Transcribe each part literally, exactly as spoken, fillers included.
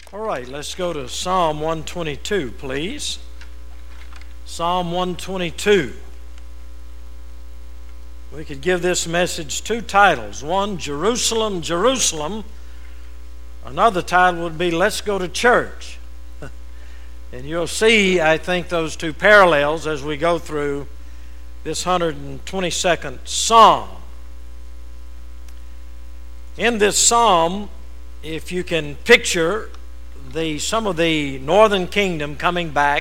All right, let's go to Psalm one twenty-two, please. Psalm one twenty-two. We could give this message two titles. One, Jerusalem, Jerusalem. Another title would be, Let's Go to Church. And you'll see, I think, those two parallels as we go through this one hundred twenty-second Psalm. In this Psalm, if you can picture the some of the northern kingdom coming back,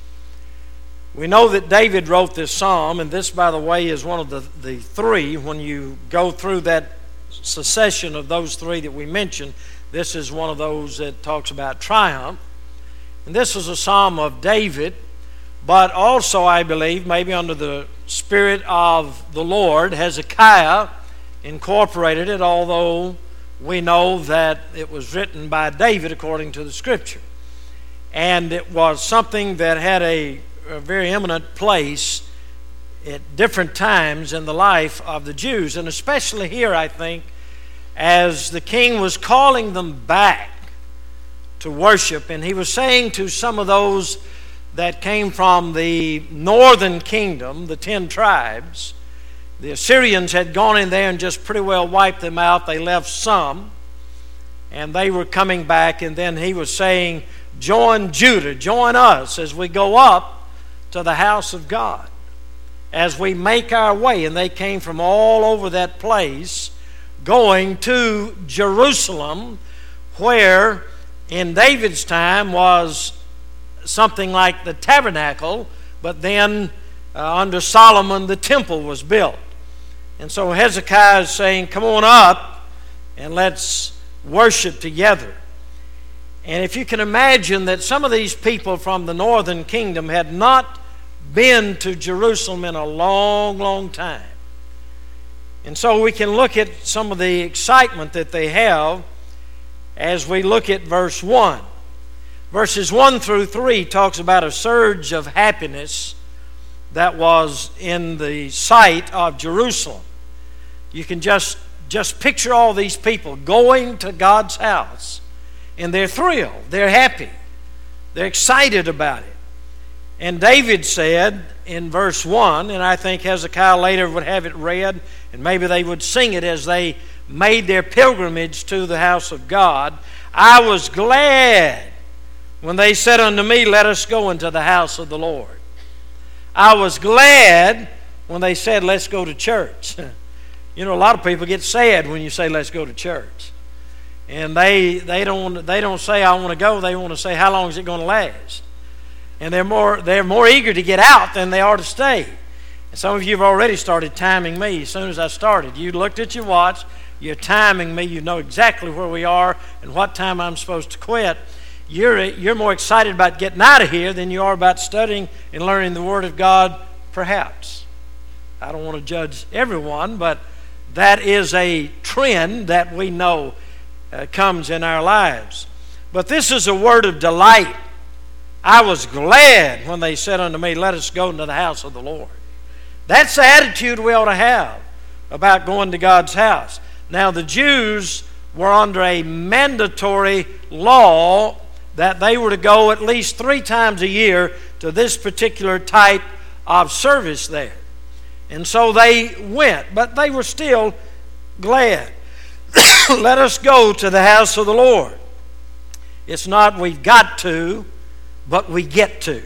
we know that David wrote this Psalm, and this, by the way, is one of the, the three. When you go through that succession of those three that we mentioned, this is one of those that talks about triumph. And this is a Psalm of David, but also, I believe, maybe under the Spirit of the Lord, Hezekiah incorporated it, although we know that it was written by David according to the Scripture. And it was something that had a, a very eminent place at different times in the life of the Jews, and especially here, I think, as the king was calling them back to worship, and he was saying to some of those that came from the northern kingdom, the ten tribes, the Assyrians had gone in there and just pretty well wiped them out. They left some, and they were coming back, and then he was saying, join Judah, join us as we go up to the house of God, as we make our way. And they came from all over that place, going to Jerusalem, where in David's time was something like the tabernacle, but then uh, under Solomon the temple was built. And so Hezekiah is saying, come on up and let's worship together. And if you can imagine that some of these people from the northern kingdom had not been to Jerusalem in a long, long time. And so we can look at some of the excitement that they have as we look at verse one. Verses one through three talks about a surge of happiness that was in the sight of Jerusalem. You can just, just picture all these people going to God's house, and they're thrilled, they're happy, they're excited about it. And David said in verse one, and I think Hezekiah later would have it read, and maybe they would sing it as they made their pilgrimage to the house of God, I was glad when they said unto me, let us go into the house of the Lord. I was glad when they said, let's go to church. You know, a lot of people get sad when you say, let's go to church. And they they don't they don't say, I want to go. They want to say, how long is it going to last? And they're more they're more eager to get out than they are to stay. And some of you have already started timing me as soon as I started. You looked at your watch, you're timing me, you know exactly where we are and what time I'm supposed to quit. You're, you're more excited about getting out of here than you are about studying and learning the Word of God, perhaps. I don't want to judge everyone, but that is a trend that we know uh, comes in our lives. But this is a word of delight. I was glad when they said unto me, let us go into the house of the Lord. That's the attitude we ought to have about going to God's house. Now, the Jews were under a mandatory law that they were to go at least three times a year to this particular type of service there. And so they went, but they were still glad. Let us go to the house of the Lord. It's not we've got to, but we get to.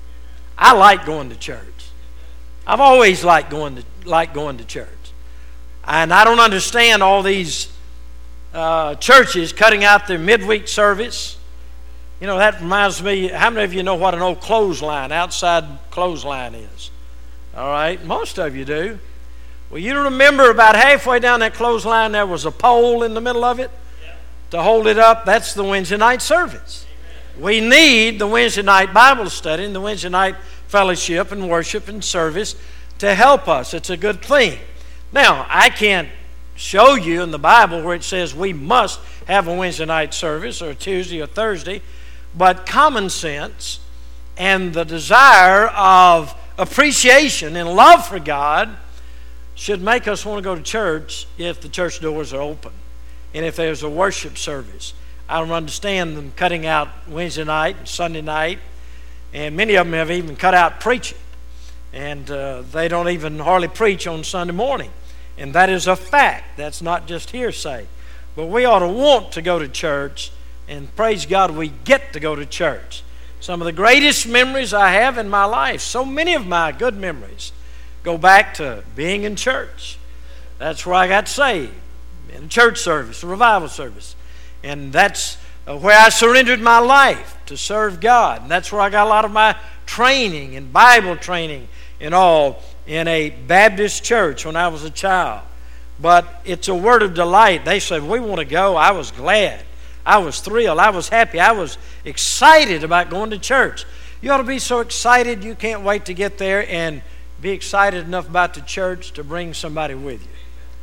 I like going to church. I've always liked going to, liked going to church. And I don't understand all these uh, churches cutting out their midweek service. You know, that reminds me, how many of you know what an old clothesline, outside clothesline is? All right, most of you do. Well, you remember about halfway down that clothesline there was a pole in the middle of it to hold it up. That's the Wednesday night service. We need the Wednesday night Bible study and the Wednesday night fellowship and worship and service to help us. It's a good thing. Now, I can't show you in the Bible where it says we must have a Wednesday night service or a Tuesday or Thursday, but common sense and the desire of appreciation and love for God should make us want to go to church if the church doors are open and if there's a worship service. I don't understand them cutting out Wednesday night and Sunday night, and many of them have even cut out preaching, and uh, they don't even hardly preach on Sunday morning, and that is a fact. That's not just hearsay. But we ought to want to go to church, and praise God we get to go to church. Some of the greatest memories I have in my life, so many of my good memories, go back to being in church. That's where I got saved, in a church service, a revival service. And that's where I surrendered my life to serve God. And that's where I got a lot of my training and Bible training and all in a Baptist church when I was a child. But it's a word of delight. They said, we want to go. I was glad. I was thrilled. I was happy. I was excited about going to church. You ought to be so excited you can't wait to get there and be excited enough about the church to bring somebody with you.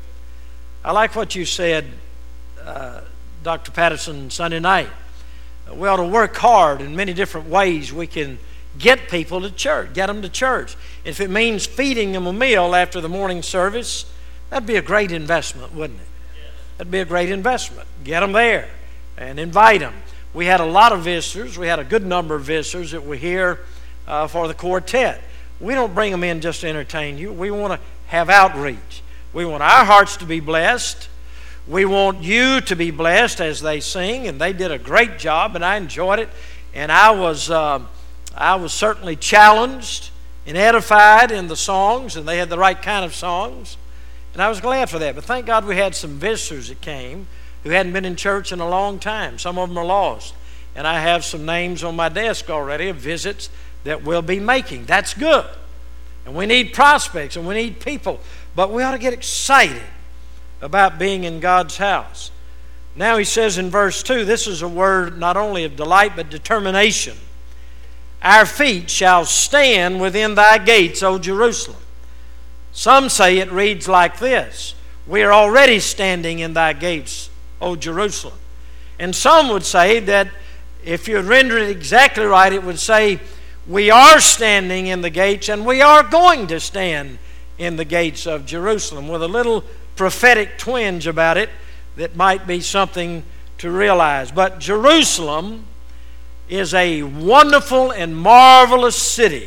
I like what you said, uh, Doctor Patterson, Sunday night. We ought to work hard in many different ways. We can get people to church, get them to church. If it means feeding them a meal after the morning service, that'd be a great investment, wouldn't it? That'd be a great investment. Get them there and invite them. We had a lot of visitors. We had a good number of visitors that were here uh, for the quartet. We don't bring them in just to entertain you. We want to have outreach. We want our hearts to be blessed. We want you to be blessed as they sing, and they did a great job, and I enjoyed it. And I was, uh, I was certainly challenged and edified in the songs, and they had the right kind of songs, and I was glad for that. But thank God we had some visitors that came who hadn't been in church in a long time. Some of them are lost, and I have some names on my desk already of visits that we'll be making. That's good. And we need prospects, and we need people, but we ought to get excited about being in God's house. Now he says in verse two, this is a word not only of delight but determination. Our feet shall stand within thy gates, O Jerusalem. Some say it reads like this: we are already standing in thy gates, O Jerusalem. And some would say that if you render it exactly right, it would say we are standing in the gates and we are going to stand in the gates of Jerusalem, with a little prophetic twinge about it that might be something to realize. But Jerusalem is a wonderful and marvelous city,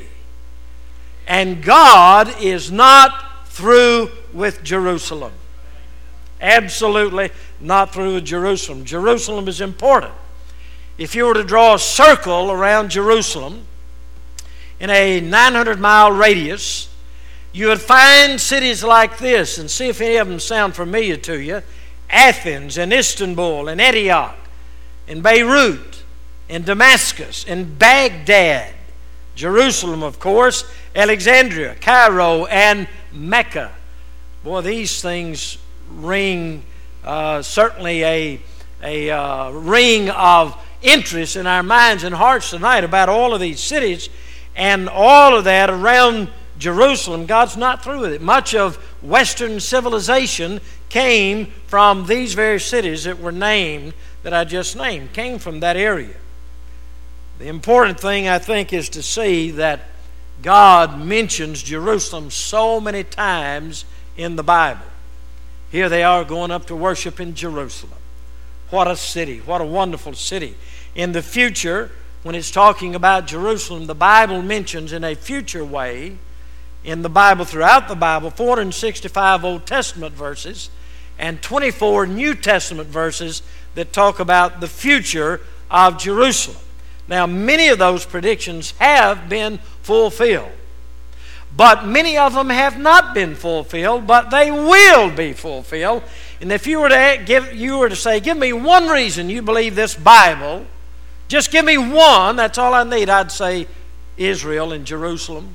and God is not through with Jerusalem. Absolutely not through with Jerusalem. Jerusalem is important. If you were to draw a circle around Jerusalem in a nine hundred mile radius, you would find cities like this, and see if any of them sound familiar to you: Athens and Istanbul and Antioch and Beirut and Damascus and Baghdad, Jerusalem, of course, Alexandria, Cairo, and Mecca. Boy, these things ring uh, certainly a, a uh, ring of interest in our minds and hearts tonight about all of these cities and all of that around Jerusalem. God's not through with it. Much of Western civilization came from these very cities that were named, that I just named, came from that area. The important thing, I think, is to see that God mentions Jerusalem so many times in the Bible. Here they are going up to worship in Jerusalem. What a city. What a wonderful city. In the future, when it's talking about Jerusalem, the Bible mentions in a future way, in the Bible, throughout the Bible, four hundred sixty-five Old Testament verses and twenty-four New Testament verses that talk about the future of Jerusalem. Now, many of those predictions have been fulfilled, but many of them have not been fulfilled, but they will be fulfilled. And if you were to give, you were to say, give me one reason you believe this Bible, just give me one, that's all I need, I'd say Israel and Jerusalem,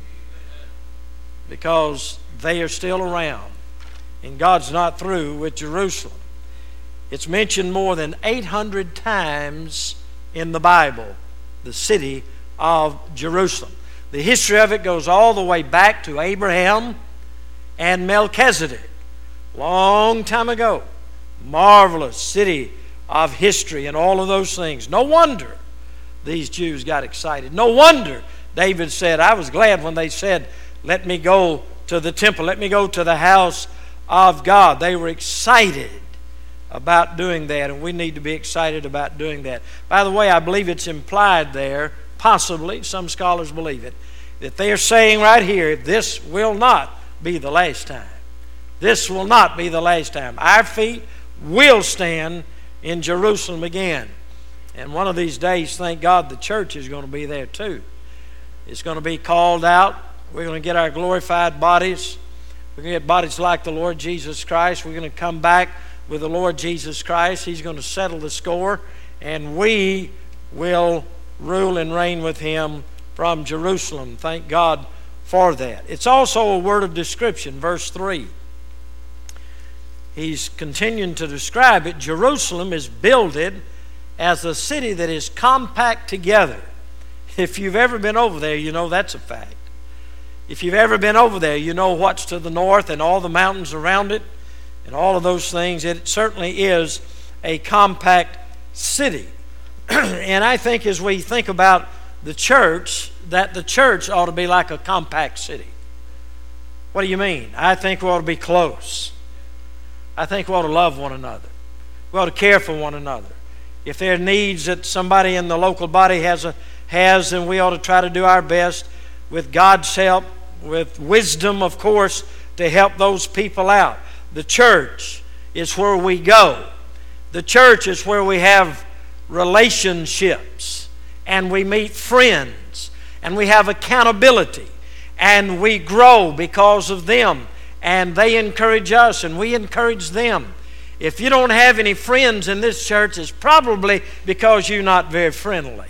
because they are still around, and God's not through with Jerusalem. It's mentioned more than eight hundred times in the Bible, the city of Jerusalem. The history of it goes all the way back to Abraham and Melchizedek, long time ago. Marvelous city of history and all of those things. No wonder these Jews got excited. No wonder David said, I was glad when they said, let me go to the temple, let me go to the house of God. They were excited about doing that, and we need to be excited about doing that. By the way, I believe it's implied there, possibly, some scholars believe it, that they are saying right here, this will not be the last time. This will not be the last time. Our feet will stand in Jerusalem again. And one of these days, thank God, the church is going to be there too. It's going to be called out. We're going to get our glorified bodies. We're going to get bodies like the Lord Jesus Christ. We're going to come back with the Lord Jesus Christ. He's going to settle the score, and we will rule and reign with Him from Jerusalem. Thank God for that. It's also a word of description, verse three. He's continuing to describe it. Jerusalem is builded as a city that is compact together. If you've ever been over there, you know that's a fact. If you've ever been over there, you know what's to the north and all the mountains around it and all of those things. It certainly is a compact city. And I think as we think about the church, that the church ought to be like a compact city. What do you mean? I think we ought to be close. I think we ought to love one another. We ought to care for one another. If there are needs that somebody in the local body has, a, has, then we ought to try to do our best with God's help, with wisdom, of course, to help those people out. The church is where we go. The church is where we have relationships, and we meet friends, and we have accountability, and we grow because of them, and they encourage us, and we encourage them. If you don't have any friends in this church, it's probably because you're not very friendly.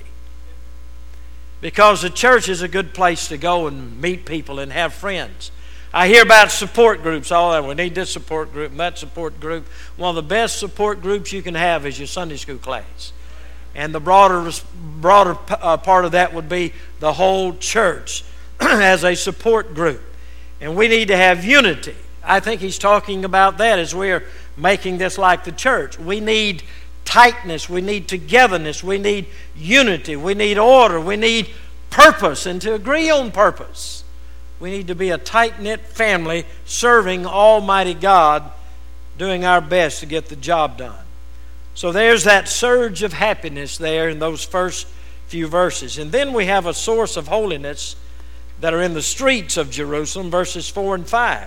Because the church is a good place to go and meet people and have friends. I hear about support groups all that. We need this support group and that support group. One of the best support groups you can have is your Sunday school class. And the broader, broader uh, part of that would be the whole church as a support group. And we need to have unity. I think he's talking about that as we're making this like the church. We need tightness. We need togetherness. We need unity. We need order. We need purpose, and to agree on purpose. We need to be a tight-knit family serving Almighty God, doing our best to get the job done. So there's that surge of happiness there in those first few verses. And then we have a source of holiness that are in the streets of Jerusalem, verses four and five.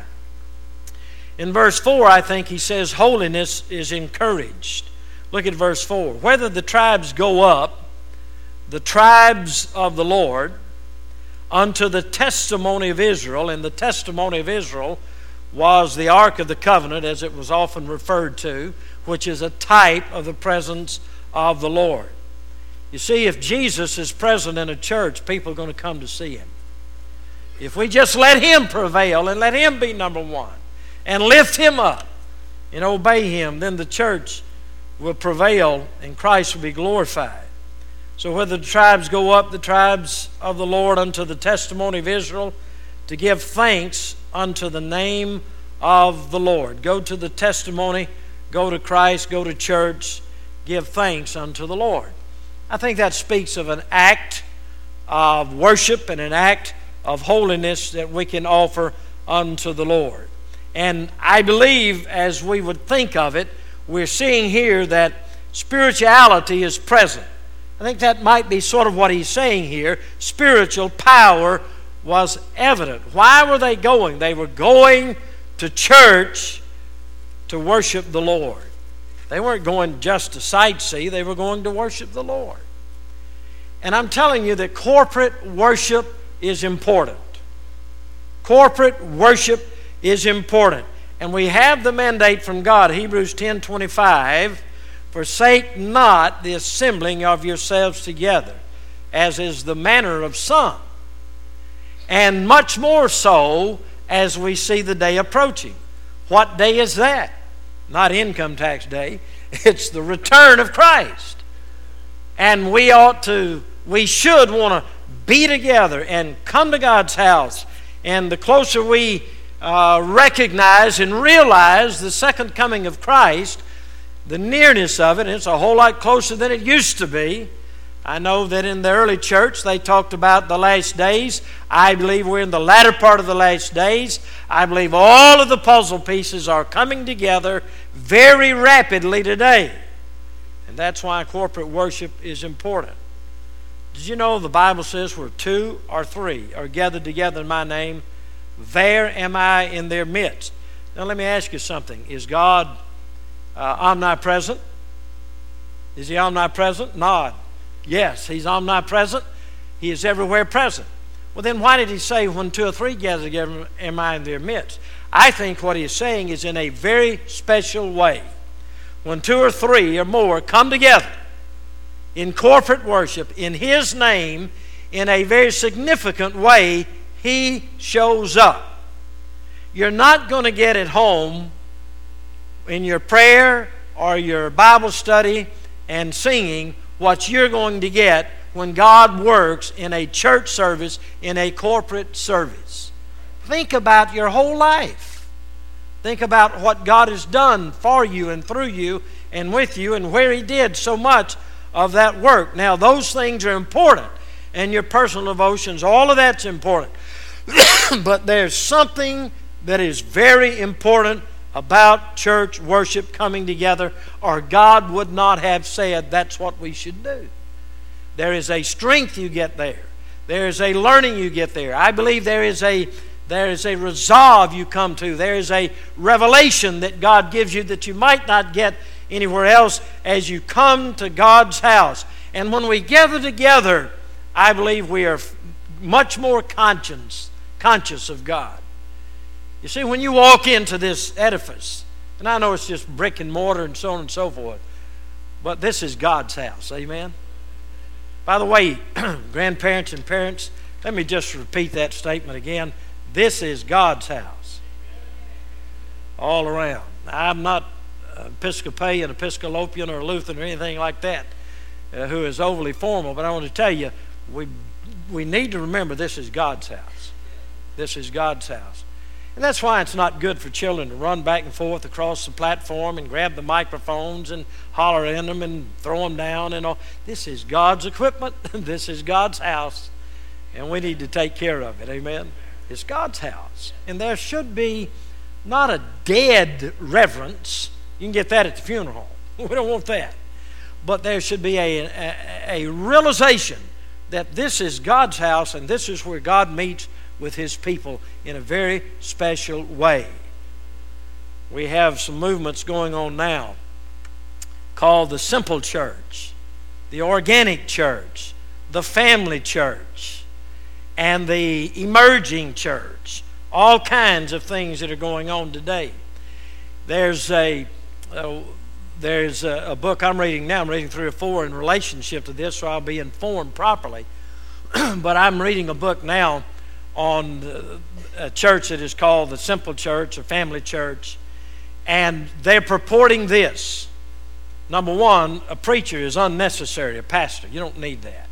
In verse four, I think he says holiness is encouraged. Look at verse four. Whether the tribes go up, the tribes of the Lord, unto the testimony of Israel, and the testimony of Israel was the Ark of the Covenant, as it was often referred to, which is a type of the presence of the Lord. You see, if Jesus is present in a church, people are going to come to see Him. If we just let Him prevail and let Him be number one and lift Him up and obey Him, then the church will prevail and Christ will be glorified. So whether the tribes go up, the tribes of the Lord, unto the testimony of Israel, to give thanks unto the name of the Lord. Go to the testimony, go to Christ, go to church, give thanks unto the Lord. I think that speaks of an act of worship and an act of holiness that we can offer unto the Lord. And I believe, as we would think of it, we're seeing here that spirituality is present. I think that might be sort of what he's saying here. Spiritual power was evident. Why were they going? They were going to church to worship the Lord. They weren't going just to sightsee. They were going to worship the Lord. And I'm telling you that corporate worship is important. Corporate worship is important. And we have the mandate from God, Hebrews ten twenty-five, forsake not the assembling of yourselves together, as is the manner of some, and much more so as we see the day approaching. What day is that? Not income tax day. It's the return of Christ. And we ought to, we should want to be together and come to God's house. And the closer we uh, recognize and realize the second coming of Christ, the nearness of it, and it's a whole lot closer than it used to be. I know that in the early church they talked about the last days. I believe we're in the latter part of the last days. I believe all of the puzzle pieces are coming together very rapidly today. And that's why corporate worship is important. Did you know the Bible says where two or three are gathered together in my name, there am I in their midst. Now let me ask you something. Is God uh, omnipresent? Is He omnipresent? Nod. Yes, He's omnipresent. He is everywhere present. Well, then why did He say, when two or three gather together, am I in their midst? I think what He is saying is in a very special way. When two or three or more come together in corporate worship, in His name, in a very significant way, He shows up. You're not going to get at home in your prayer or your Bible study and singing what you're going to get when God works in a church service, in a corporate service. Think about your whole life. Think about what God has done for you and through you and with you, and where He did so much of that work. Now, those things are important, and your personal devotions, all of that's important. But there's something that is very important about church worship coming together, or God would not have said that's what we should do. There is a strength you get there. There is a learning you get there. I believe there is a there is a resolve you come to. There is a revelation that God gives you that you might not get anywhere else as you come to God's house. And when we gather together, I believe we are much more conscious, conscious of God. You see, when you walk into this edifice, and I know it's just brick and mortar and so on and so forth, but this is God's house, amen? By the way, grandparents and parents, let me just repeat that statement again. This is God's house. All around. Now, I'm not Episcopalian, Episcopalian, or Lutheran or anything like that uh, who is overly formal, but I want to tell you, we, we need to remember this is God's house. This is God's house. And that's why it's not good for children to run back and forth across the platform and grab the microphones and holler in them and throw them down and all. This is God's equipment. This is God's house. And we need to take care of it. Amen? It's God's house. And there should be not a dead reverence. You can get that at the funeral home. We don't want that. But there should be a, a, a realization that this is God's house and this is where God meets with His people in a very special way. We have some movements going on now called the Simple Church, the Organic Church, the Family Church, and the Emerging Church. All kinds of things that are going on today. There's a uh, there's a, a book I'm reading now. I'm reading three or four in relationship to this, so I'll be informed properly. But I'm reading a book now on a church that is called the Simple Church or Family Church, and they're purporting this. Number one, a preacher is unnecessary, a pastor. You don't need that.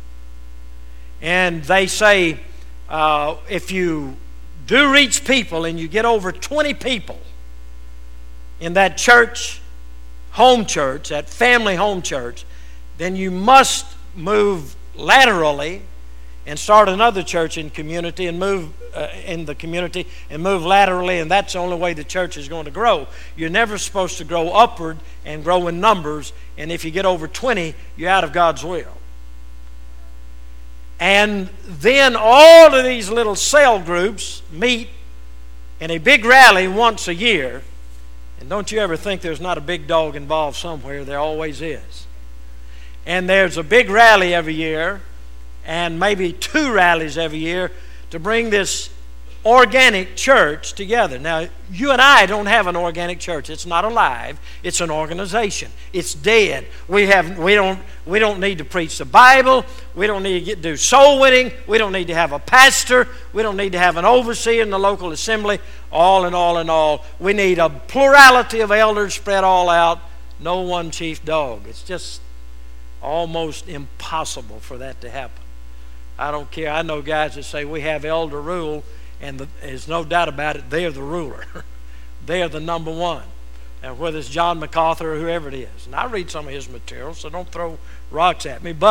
And they say uh, if you do reach people and you get over twenty people in that church, home church, that family home church, then you must move laterally and start another church in community and move uh, in the community and move laterally, and that's the only way the church is going to grow. You're never supposed to grow upward and grow in numbers, and if you get over twenty, you're out of God's will. And then all of these little cell groups meet in a big rally once a year, and don't you ever think there's not a big dog involved somewhere. There always is. And there's a big rally every year, and maybe two rallies every year to bring this organic church together. Now, you and I don't have an organic church. It's not alive. It's an organization. It's dead. We have we don't we don't need to preach the Bible. We don't need to get, do soul winning. We don't need to have a pastor. We don't need to have an overseer in the local assembly. All in all in all, we need a plurality of elders spread all out. No one chief dog. It's just almost impossible for that to happen. I don't care. I know guys that say we have elder rule, and the, there's no doubt about it, they're the ruler. They're the number one. And whether it's John MacArthur or whoever it is. And I read some of his material, so don't throw rocks at me. But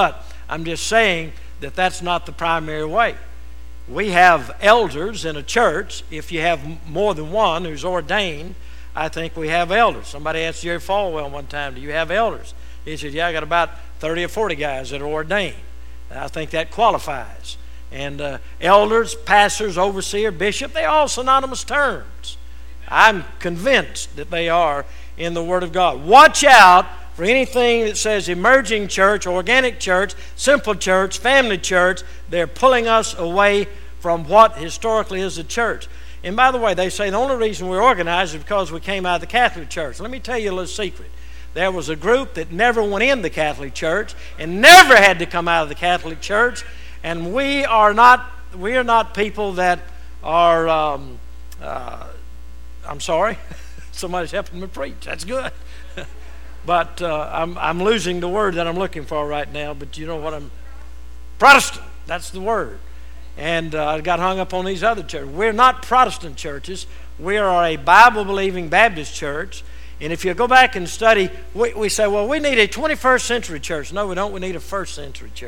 I'm just saying that that's not the primary way. We have elders in a church. If you have more than one who's ordained, I think we have elders. Somebody asked Jerry Falwell one time, do you have elders? He said, yeah, I got about thirty or forty guys that are ordained. And I think that qualifies. And uh, elders, pastors, overseer, bishop, they're all synonymous terms. I'm convinced that they are in the Word of God. Watch out for anything that says emerging church, organic church, simple church, family church. They're pulling us away from what historically is the church. And by the way, they say the only reason we're organized is because we came out of the Catholic Church. Let me tell you a little secret. There was a group that never went in the Catholic Church and never had to come out of the Catholic Church. And we are not we are not people that are, um, uh, I'm sorry, somebody's helping me preach. That's good. But uh, I'm, I'm losing the word that I'm looking for right now. But you know what I'm, Protestant, that's the word. And uh, I got hung up on these other churches. We're not Protestant churches. We are a Bible-believing Baptist church. And if you go back and study, we, we say, well, we need a twenty-first century church. No, we don't. We need a first century church.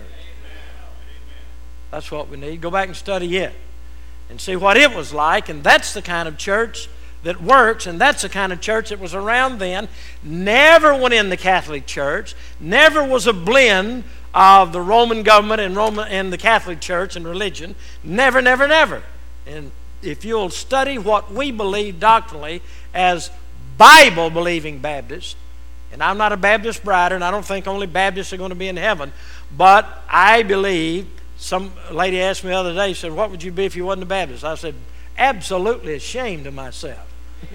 That's what we need. Go back and study it and see what it was like. And that's the kind of church that works, and that's the kind of church that was around then. Never went in the Catholic Church. Never was a blend of the Roman government and Roman and the Catholic Church and religion. Never, never, never. And if you'll study what we believe doctrinally as Bible-believing Baptists, and I'm not a Baptist brider, and I don't think only Baptists are going to be in heaven, but I believe, some lady asked me the other day, said, what would you be if you wasn't a Baptist? I said, absolutely ashamed of myself.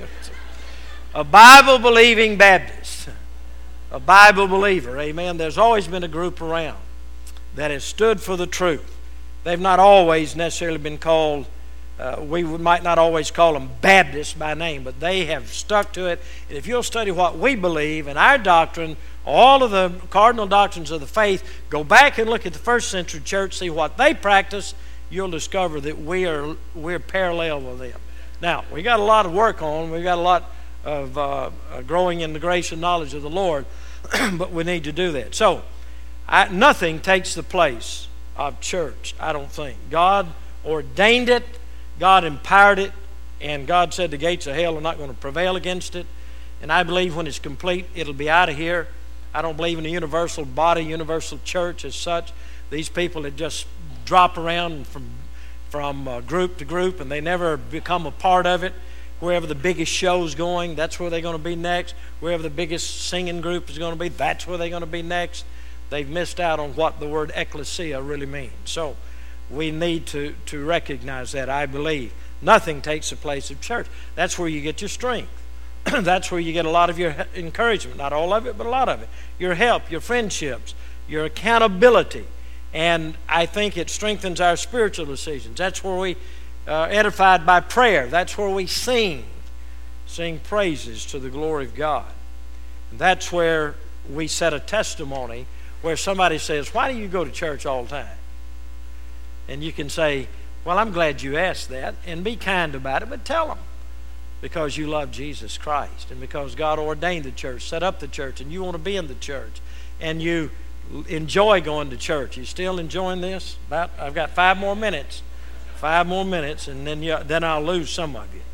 A Bible-believing Baptist, a Bible believer, amen. There's always been a group around that has stood for the truth. They've not always necessarily been called, uh, we might not always call them Baptists by name, but they have stuck to it. And if you'll study what we believe and our doctrine, all of the cardinal doctrines of the faith, go back and look at the first century church, see what they practice, you'll discover that we are we're parallel with them. Now, we got a lot of work on. We've got a lot of uh, growing in the grace and knowledge of the Lord, but we need to do that. So, I, nothing takes the place of church, I don't think. God ordained it, God empowered it, and God said the gates of hell are not going to prevail against it. And I believe when it's complete, it'll be out of here. I don't believe in a universal body, universal church as such. These people that just drop around from from uh, group to group, and they never become a part of it. Wherever the biggest show's going, that's where they're going to be next. Wherever the biggest singing group is going to be, that's where they're going to be next. They've missed out on what the word ecclesia really means. So we need to, to recognize that, I believe. Nothing takes the place of church. That's where you get your strength. That's where you get a lot of your encouragement. Not all of it, but a lot of it. Your help, your friendships, your accountability. And I think it strengthens our spiritual decisions. That's where we are edified by prayer. That's where we sing, sing praises to the glory of God. And that's where we set a testimony where somebody says, why do you go to church all the time? And you can say, well, I'm glad you asked that, and be kind about it, but tell them. Because you love Jesus Christ, and because God ordained the church, set up the church, and you want to be in the church, and you enjoy going to church. You still enjoying this? About I've got five more minutes. Five more minutes, and then you, then I'll lose some of you.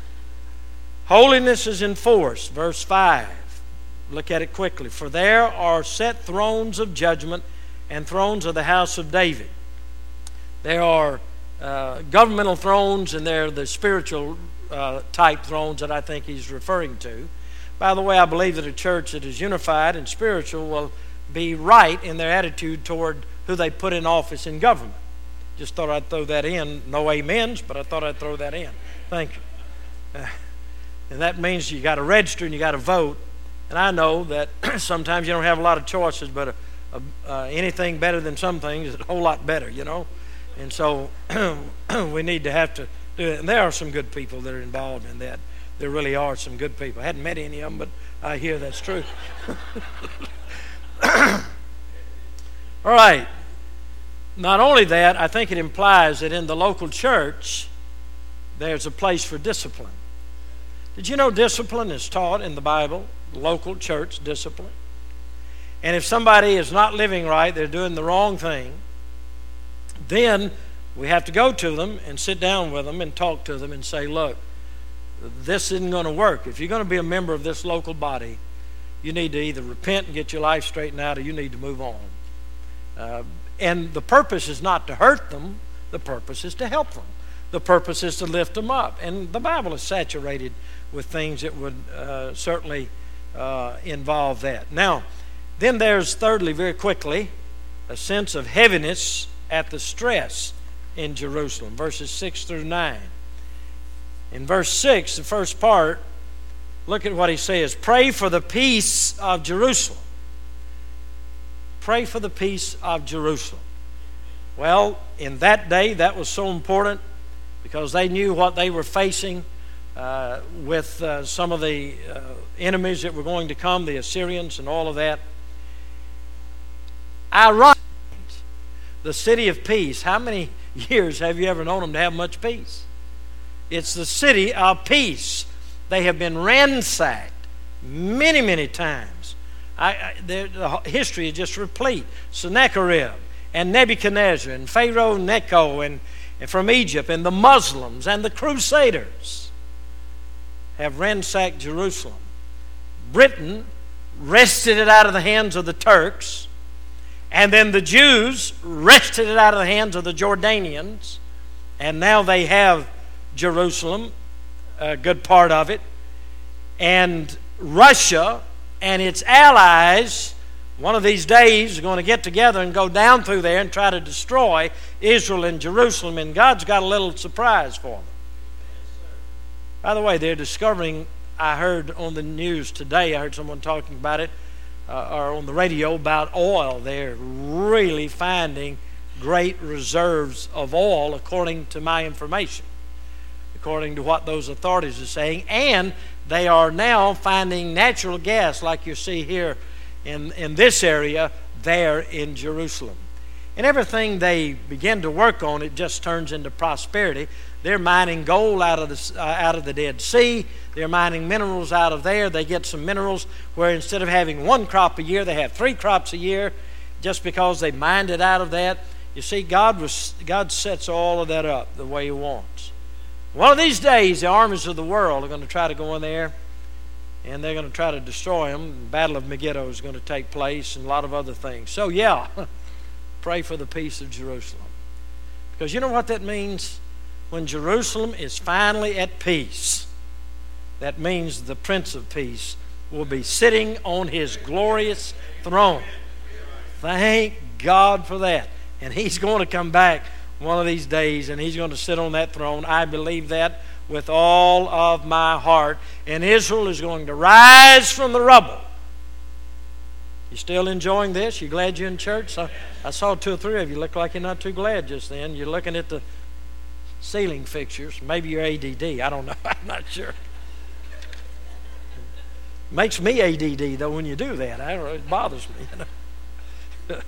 Holiness is enforced. Verse five. Look at it quickly. For there are set thrones of judgment and thrones of the house of David. There are uh, governmental thrones, and there are the spiritual uh, type thrones that I think he's referring to. By the way, I believe that a church that is unified and spiritual will be right in their attitude toward who they put in office in government. Just thought I'd throw that in. No amens, but I thought I'd throw that in. Thank you. Uh, and that means you got to register and you got to vote. And I know that sometimes you don't have a lot of choices, but a, a, uh, anything better than some things is a whole lot better, you know. And so we need to have to do it. And there are some good people that are involved in that. There really are some good people. I hadn't met any of them, but I hear that's true. All right. Not only that, I think it implies that in the local church, there's a place for discipline. Did you know discipline is taught in the Bible? Local church discipline. And if somebody is not living right, they're doing the wrong thing, then we have to go to them and sit down with them and talk to them and say, look, this isn't going to work. If you're going to be a member of this local body, you need to either repent and get your life straightened out, or you need to move on. Uh, and the purpose is not to hurt them. The purpose is to help them. The purpose is to lift them up. And the Bible is saturated with things that would uh, certainly uh, involve that. Now, then there's thirdly, very quickly, a sense of heaviness at the stress in Jerusalem, verses six through nine. In verse six, the first part, look at what he says. Pray for the peace of Jerusalem. Pray for the peace of Jerusalem. Well, in that day, that was so important because they knew what they were facing uh, with uh, some of the uh, enemies that were going to come, the Assyrians and all of that. Ironic, the city of peace. How many years have you ever known them to have much peace? It's the city of peace. They have been ransacked many, many times. I, I, the history is just replete. Sennacherib and Nebuchadnezzar and Pharaoh Necho and, and from Egypt and the Muslims and the Crusaders have ransacked Jerusalem. Britain wrested it out of the hands of the Turks, and then the Jews wrested it out of the hands of the Jordanians, and now they have Jerusalem, a good part of it, and Russia and its allies one of these days are going to get together and go down through there and try to destroy Israel and Jerusalem, and God's got a little surprise for them. By the way, they're discovering, I heard on the news today, I heard someone talking about it, uh, or on the radio about oil. They're really finding great reserves of oil, according to my information, according to what those authorities are saying. And they are now finding natural gas, like you see here in, in this area, there in Jerusalem. And everything they begin to work on, it just turns into prosperity. They're mining gold out of the, uh, out of the Dead Sea. They're mining minerals out of there. They get some minerals where instead of having one crop a year, they have three crops a year just because they mined it out of that. You see, God, was, God sets all of that up the way He wants. One of these days, the armies of the world are going to try to go in there, and they're going to try to destroy them. The Battle of Megiddo is going to take place, and a lot of other things. So, yeah, pray for the peace of Jerusalem. Because you know what that means? When Jerusalem is finally at peace, that means the Prince of Peace will be sitting on His glorious throne. Thank God for that. And He's going to come back one of these days, and He's going to sit on that throne. I believe that with all of my heart. And Israel is going to rise from the rubble. You still enjoying this? You glad you're in church? I, I saw two or three of you look like you're not too glad just then. You're looking at the ceiling fixtures. Maybe you're A D D. I don't know. I'm not sure. Makes me A D D, though, when you do that. I don't know, it bothers me. You know?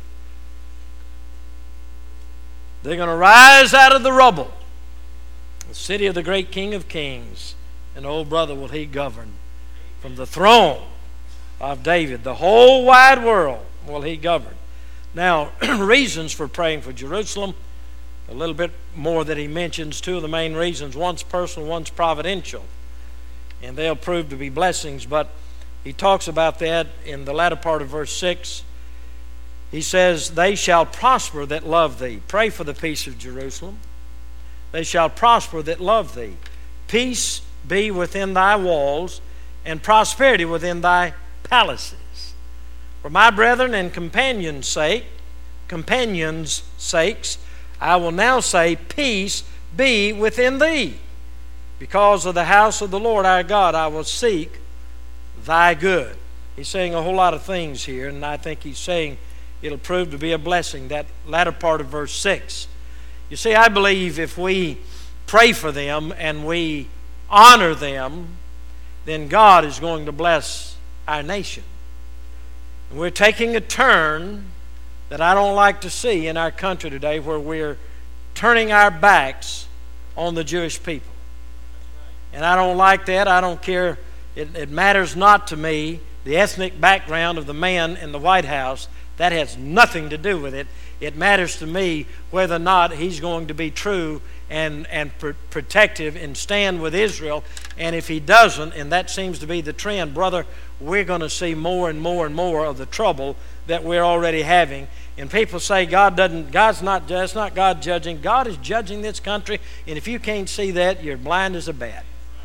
They're going to rise out of the rubble. The city of the great King of Kings. And, oh, brother, will He govern from the throne of David. The whole wide world will He govern. Now, reasons for praying for Jerusalem. A little bit more that he mentions. Two of the main reasons. One's personal, one's providential. And they'll prove to be blessings. But he talks about that in the latter part of verse six. He says, they shall prosper that love thee. Pray for the peace of Jerusalem. They shall prosper that love thee. Peace be within thy walls, and prosperity within thy palaces. For my brethren and companions' sake, companions' sakes, I will now say, peace be within thee. Because of the house of the Lord our God, I will seek thy good. He's saying a whole lot of things here, and I think he's saying it'll prove to be a blessing, that latter part of verse six. You see, I believe if we pray for them and we honor them, then God is going to bless our nation. And we're taking a turn that I don't like to see in our country today, where we're turning our backs on the Jewish people. And I don't like that. I don't care. It, it matters not to me. the ethnic background of the man in the White House. That has nothing to do with it. It matters to me whether or not he's going to be true and, and pr- protective and stand with Israel. And if he doesn't, and that seems to be the trend, brother, we're going to see more and more and more of the trouble that we're already having. And people say God doesn't, God's not, it's not God judging. God is judging this country. And if you can't see that, you're blind as a bat.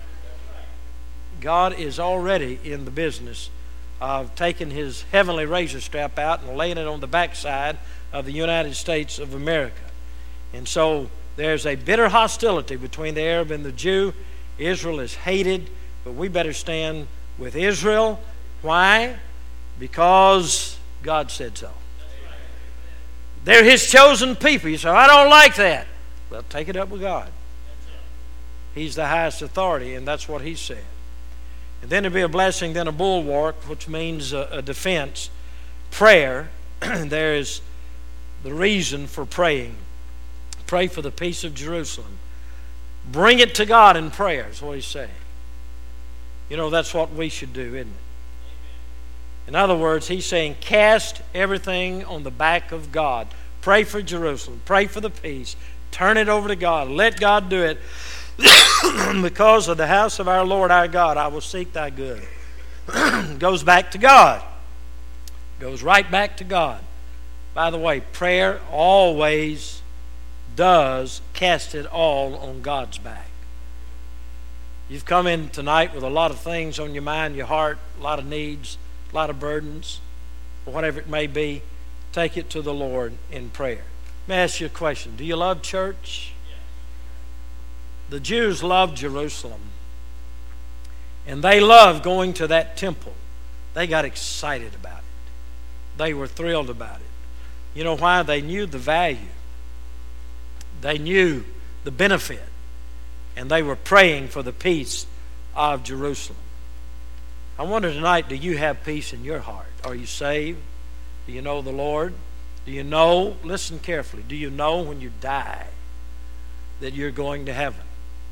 God is already in the business of taking his heavenly razor strap out and laying it on the backside of the United States of America. And so there's a bitter hostility between the Arab and the Jew. Israel is hated, but we better stand with Israel. Why? Because God said so. They're his chosen people. You say, I don't like that. Well, take it up with God. He's the highest authority, and that's what he said. And then there'll be a blessing, then a bulwark, which means a, a defense. Prayer, there is the reason for praying. Pray for the peace of Jerusalem. Bring it to God in prayer, is what he's saying. You know, that's what we should do, isn't it? In other words, he's saying, cast everything on the back of God. Pray for Jerusalem. Pray for the peace. Turn it over to God. Let God do it. Because of the house of our Lord our God, I will seek thy good. Goes back to God. Goes right back to God. By the way, prayer always does cast it all on God's back. You've come in tonight with a lot of things on your mind, your heart, a lot of needs, a lot of burdens, or whatever it may be. Take it to the Lord in prayer. Let me ask you a question. Do you love church? The Jews loved Jerusalem, and they loved going to that temple. They got excited about it. They were thrilled about it. You know why? They knew the value. They knew the benefit, and they were praying for the peace of Jerusalem. I wonder tonight, do you have peace in your heart? Are you saved? Do you know the Lord? Do you know, listen carefully, do you know when you die that you're going to heaven?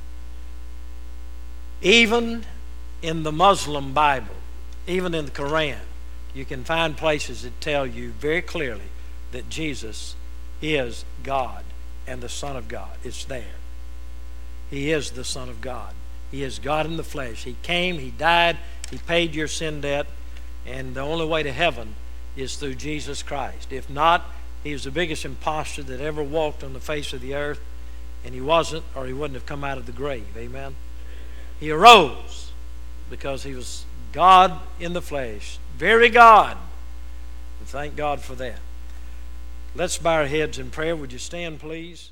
Even in the Muslim Bible, even in the Quran, you can find places that tell you very clearly that Jesus is God and the Son of God. It's there. He is the Son of God. He is God in the flesh. He came, he died, he paid your sin debt, and the only way to heaven is through Jesus Christ. If not, he was the biggest imposter that ever walked on the face of the earth, and he wasn't, or he wouldn't have come out of the grave. Amen? He arose because he was God in the flesh, very God. And thank God for that. Let's bow our heads in prayer. Would you stand, please?